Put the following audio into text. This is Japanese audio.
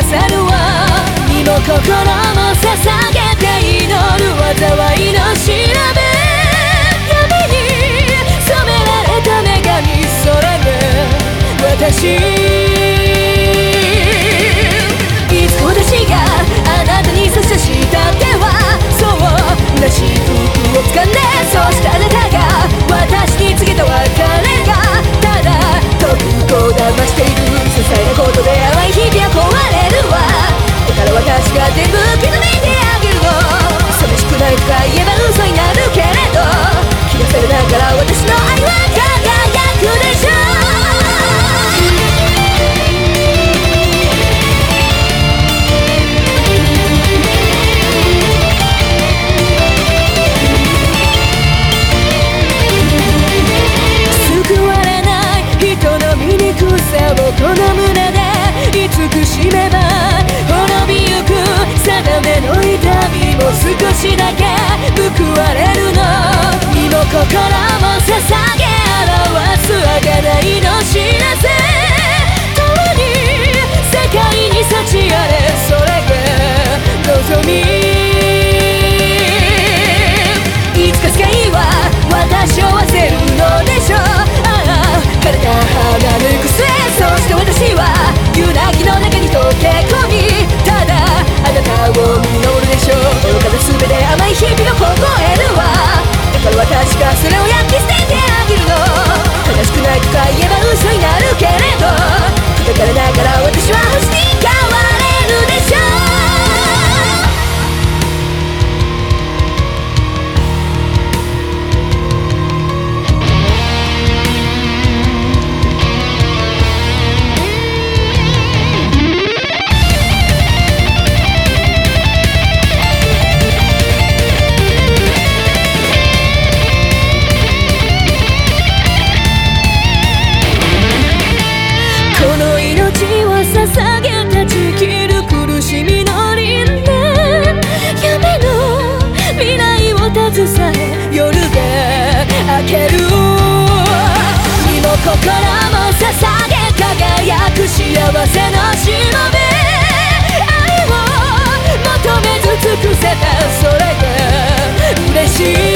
さるわ。身も心も捧げて祈る災いの調べ、闇に染められた女神、それが私。いつ私があなたに差し出した手は、そう虚しい服を掴んで、そうしたあなたが私に告げた別れが、ただ遠くを騙している些細なことで淡い日々は壊れるわ。だから私が全部傷ついてあげるの。寂しくないとか言えば嘘になるけれど、気がせるだから私の愛は輝くでしょう。この胸で慈しめば滅びゆく定めの痛みも少しだけ報われるの。身も心も捧げ表す贖いの知らせ、共に世界に幸あれ、それが望み。いつか世界は私を忘れるのでしょう。ああ枯れた花の行く末、そして私は揺らぎの中に溶け込み、ただあなたを見守るでしょう。愚かな全て甘い日々を凍えるわ。だから私がそれを焼き捨ててあげるの。悲しくないとか言えば嘘になるけれど、砕かれながら私は星に変われるでしょう。捧げたちきる苦しみの輪廻、夢の未来を携え夜が明ける。身も心も捧げ輝く幸せのしもべ、愛を求めず尽くせた、それが嬉しい。